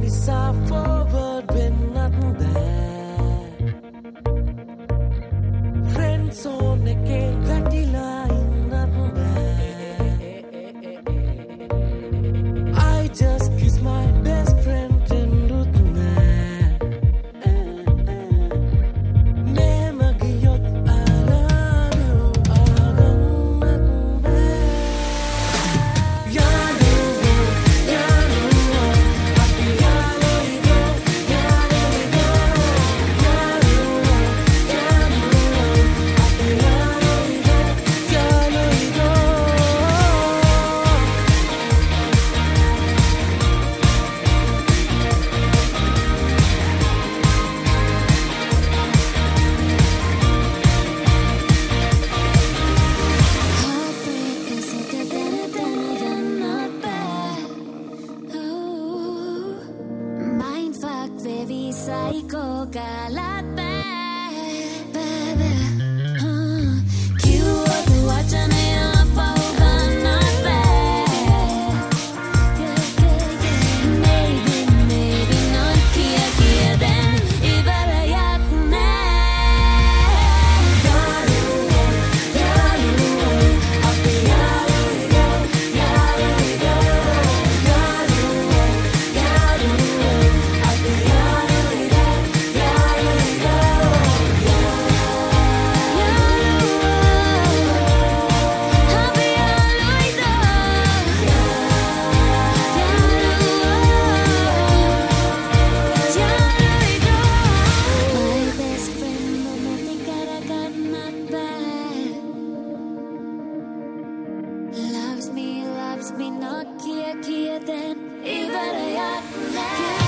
නිසා forward වෙන්නත් බෑ friend zone එකේ වැටිලා ඉන්නත් බෑ I just kiss my best friend එන්නුත් නෑ මේම ගියොත් I love you ආගන්නත් බෑ Psycho kalat baby cute watching it up all not bad maybe not kia then ibara yak na loves me not kia then ibara yak na